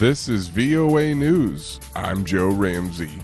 This is VOA News. I'm Joe Ramsey.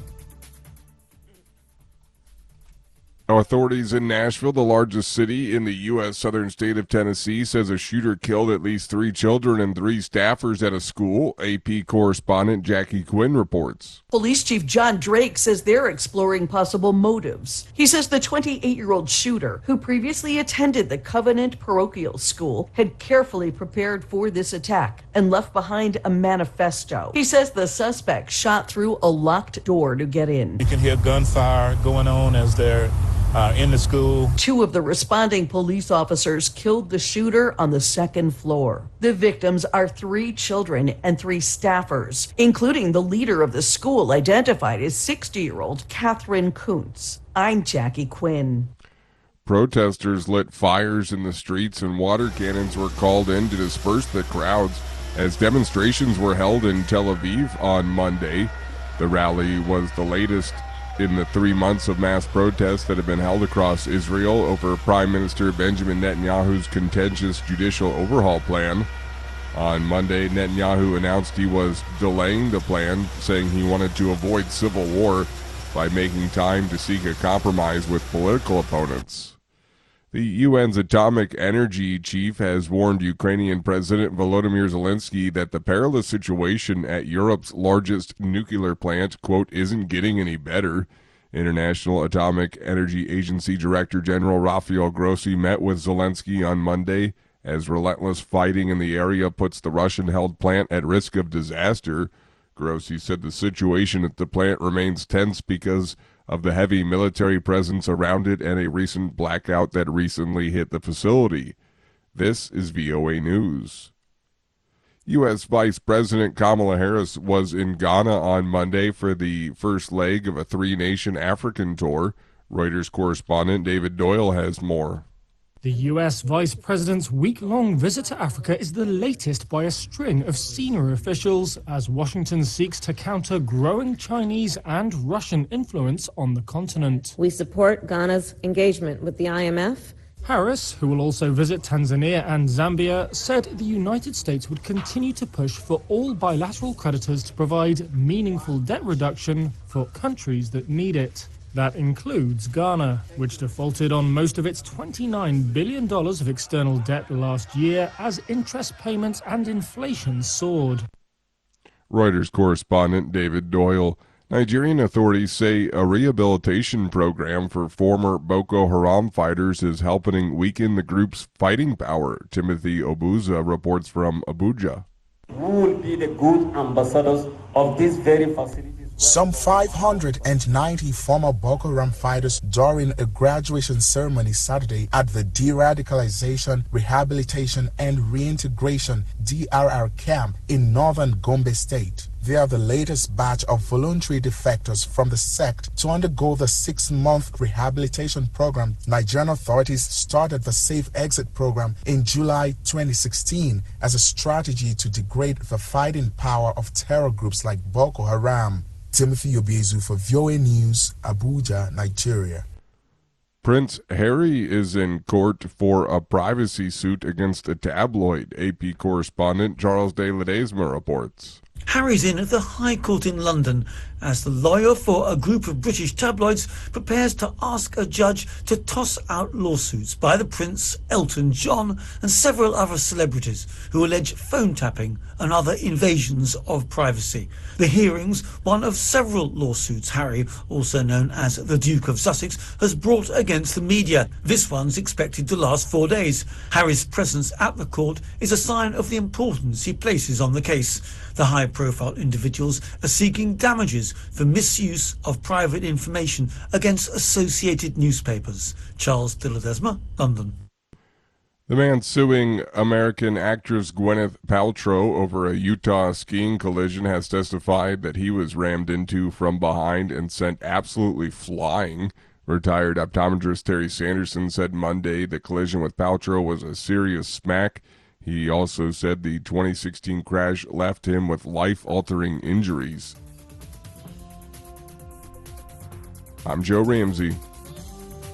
Authorities in Nashville, the largest city in the U.S. southern state of Tennessee, says a shooter killed at least 3 children and 3 staffers at a school. AP correspondent Jackie Quinn reports. Police Chief John Drake says they're exploring possible motives. He says the 28-year-old shooter, who previously attended the Covenant Parochial School, had carefully prepared for this attack and left behind a manifesto. He says the suspect shot through a locked door to get in. You can hear gunfire going on as they're in the school. 2 of the responding police officers killed the shooter on the 2nd floor. The victims are 3 children and 3 staffers, including the leader of the school, identified as 60-year-old Catherine Kuntz. I'm Jackie Quinn. Protesters lit fires in the streets and water cannons were called in to disperse the crowds as demonstrations were held in Tel Aviv on Monday. The rally was the latest in the 3 months of mass protests that have been held across Israel over Prime Minister Benjamin Netanyahu's contentious judicial overhaul plan. On Monday, Netanyahu announced he was delaying the plan, saying he wanted to avoid civil war by making time to seek a compromise with political opponents. The UN's atomic energy chief has warned Ukrainian President Volodymyr Zelensky that the perilous situation at Europe's largest nuclear plant, quote, isn't getting any better. International Atomic Energy Agency Director General Rafael Grossi met with Zelensky on Monday as relentless fighting in the area puts the Russian-held plant at risk of disaster. Grossi said the situation at the plant remains tense because of the heavy military presence around it and a recent blackout that recently hit the facility. This is VOA News. U.S. Vice President Kamala Harris was in Ghana on Monday for the first leg of a 3-nation African tour. Reuters correspondent David Doyle has more. The U.S. Vice President's week-long visit to Africa is the latest by a string of senior officials as Washington seeks to counter growing Chinese and Russian influence on the continent. We support Ghana's engagement with the IMF. Harris, who will also visit Tanzania and Zambia, said the United States would continue to push for all bilateral creditors to provide meaningful debt reduction for countries that need it. That includes Ghana, which defaulted on most of its $29 billion of external debt last year as interest payments and inflation soared. Reuters correspondent David Doyle. Nigerian authorities say a rehabilitation program for former Boko Haram fighters is helping weaken the group's fighting power. Timothy Obuza reports from Abuja. Who will be the good ambassadors of this very facility? Some 590 former Boko Haram fighters during a graduation ceremony Saturday at the De-Radicalization, Rehabilitation and Reintegration DRR camp in northern Gombe State. They are the latest batch of voluntary defectors from the sect to undergo the 6-month rehabilitation program. Nigerian authorities started the Safe Exit program in July 2016 as a strategy to degrade the fighting power of terror groups like Boko Haram. Timothy Obiezu for VOA News, Abuja, Nigeria. Prince Harry is in court for a privacy suit against a tabloid. AP correspondent Charles de Ledesma reports. Harry's in at the High Court in London as the lawyer for a group of British tabloids prepares to ask a judge to toss out lawsuits by the Prince, Elton John and several other celebrities who allege phone tapping and other invasions of privacy. The hearing's one of several lawsuits Harry, also known as the Duke of Sussex, has brought against the media. This one's expected to last 4 days. Harry's presence at the court is a sign of the importance he places on the case. The high-profile individuals are seeking damages for misuse of private information against associated newspapers. Charles de Ledesma, London. The man suing American actress Gwyneth Paltrow over a Utah skiing collision has testified that he was rammed into from behind and sent absolutely flying. Retired optometrist Terry Sanderson said Monday the collision with Paltrow was a serious smack. He also said the 2016 crash left him with life-altering injuries. I'm Joe Ramsey.